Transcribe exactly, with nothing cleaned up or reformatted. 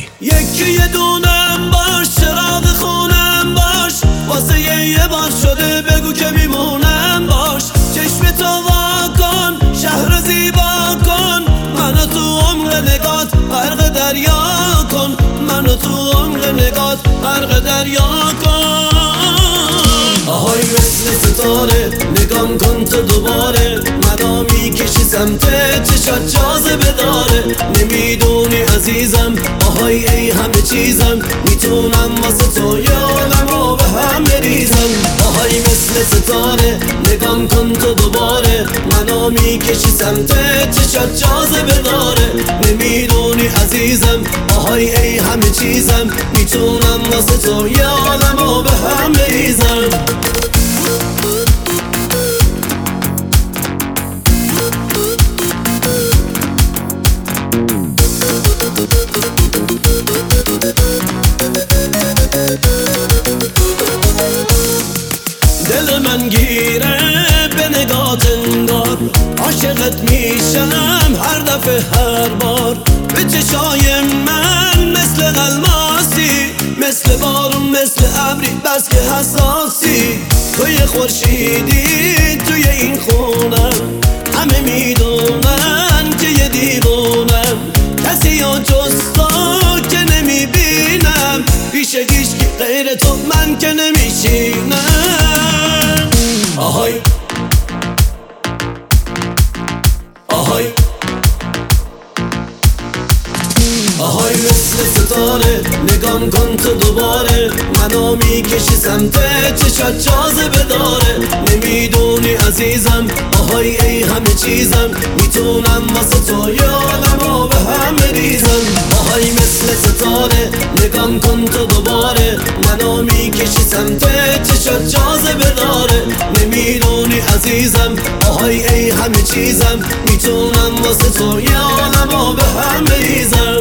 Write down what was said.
ای یکی یه دونم باش، چراغ خونم باش، واسه یه یه بار شده بگو که میمونم باش. چشم تو وا کن، شهر زیبا کن، منو تو عمق نگات غرق دریا کن، منو تو عمق نگات غرق دریا کن. آهای مثل ستاره نگام کن تو دوباره، منو میکشی سمت چشات جاذبه داره. نمیدونی عزیزم، آهای ای همه چیزم، میتونم واسه تو یادمو به هم بریزم. آهای مثل ستاره نگام کن تو دوباره، منو میکشی سمت چشات جاذبه داره. نمیدونی عزیزم، آهای ای همه چیزم، میتونم واسه تو یادمو به هم بریزم. دل من گیره به نگات انگار، عاشقت میشم هر دفعه هر بار. به چشای من مثل الماسی، مثل بارون مثل ابری بس که حساسی. توی خورشیدی توی این خونم، همه میدونن که یه دیوونم. کسی یا جز تو که نمیبینم، پیش هیچکی غیر تو من که نمیشینم. آهای آهای آهای مثل ستاره نگام کن تو دوباره، منو میکشی سمت چشات جاذبه داره. نمیدونی عزیزم، آهای ای همه چیزم، میتونم واسه تو یادمو به هم بریزم. آهای مثل ستاره نگام کن تو دوباره، منو میکشی سمت چشات جاذبه داره. نمیدونی عزیزم، آهای ای همه چیزم، میتونم واسه تو یادمو به هم بریزم.